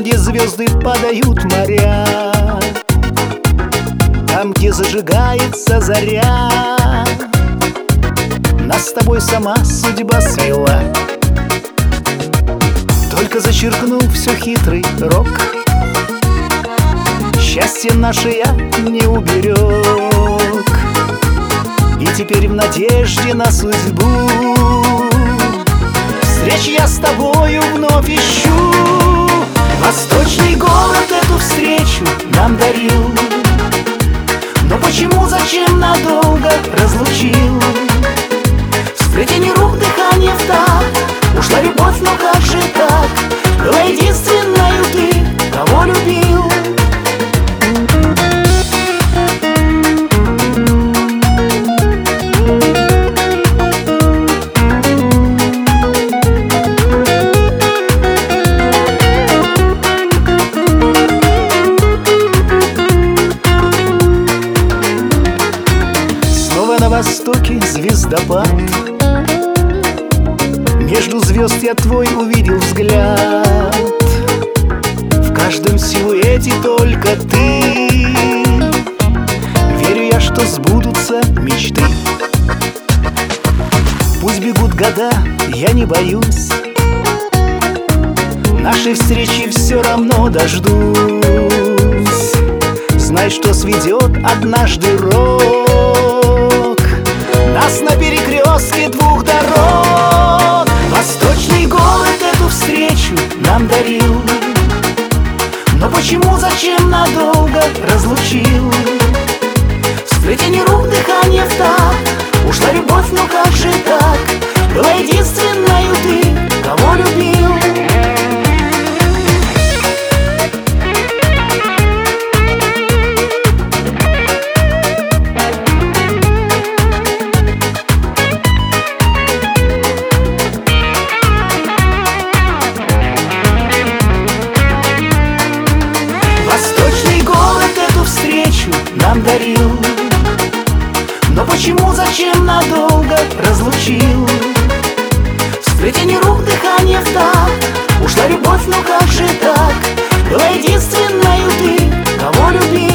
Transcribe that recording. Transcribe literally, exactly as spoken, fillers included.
где звезды подают моря, там, где зажигается заря, нас с тобой сама судьба свела. Только зачеркнув все хитрый рок, счастье наше я не уберег. И теперь в надежде на судьбу встреч я с тобою вновь ищу. Восточный город эту встречу нам дарил, но почему, зачем надолго разлучил? В сплетении рук дыхание в такт, ушла любовь, но как же так? Была единственною ты, кого любил. На востоке звездопад, между звезд я твой увидел взгляд. В каждом силуэте только ты, верю я, что сбудутся мечты. Пусть бегут года, я не боюсь, нашей встречи все равно дождусь. Знай, что сведет однажды рок нас на перекрестке двух дорог. Восточный город эту встречу нам дарил, но почему, зачем надолго разлучил? В сплетении рук дыхание в такт, ушла любовь, но как же так? Была единственною ты, кого любил. Нам дарил, но почему, зачем надолго разлучил? В сплетении рук дыхание в такт, ушла любовь, но как же так? Была единственною ты, кого любил.